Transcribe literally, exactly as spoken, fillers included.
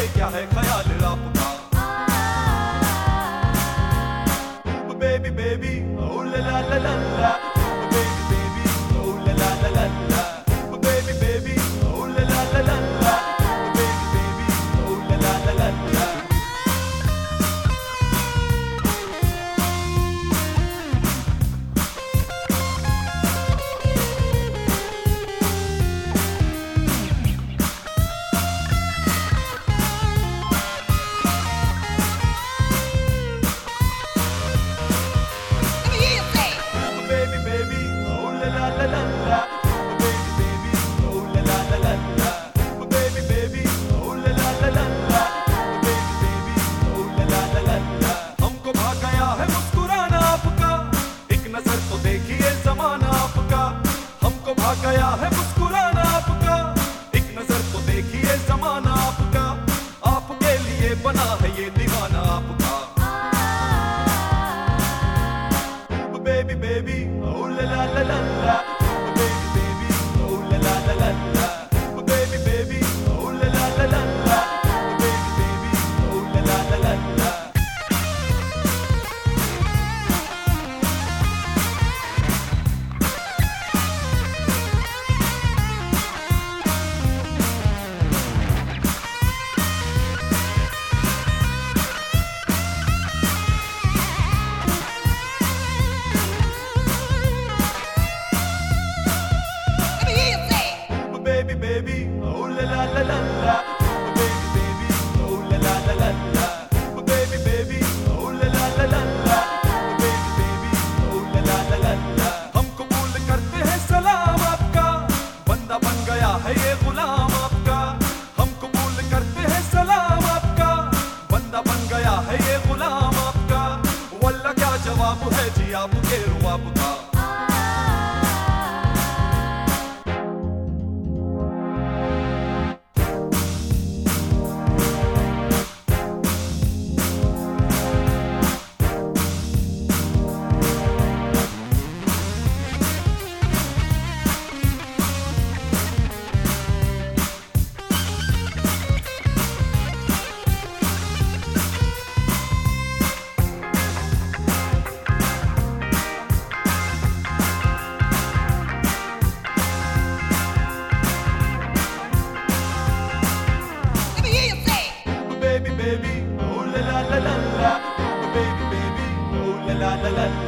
क्या है ख्याल आपका? Baby baby oh la la la la la, baby baby oh la la la la la, baby baby oh la la la la la, baby baby oh la la la la la. गया है मुस्कुराना आपका, एक नजर तो देखिए जमाना आपका, आपके लिए बना है ये दीवाना आपका। Baby baby oh la la la la la, baby baby oh la la la la la, baby baby oh la la la la la, baby baby oh la la la la la. Baby, baby, oh la la la la la, baby, baby, oh la la la la la, baby, baby, oh la la la la la, baby, baby, oh la la la la la। हम कबूल करते हैं सलाम आपका, बंदा बन गया है ये गुलाम आपका। हम कबूल करते हैं सलाम आपका, बंदा बन गया है ये गुलाम आपका। वल्ला क्या जवाब है जी आपके रुबाब का। Baby, baby, oh la la la la la, baby, baby, oh la la la la.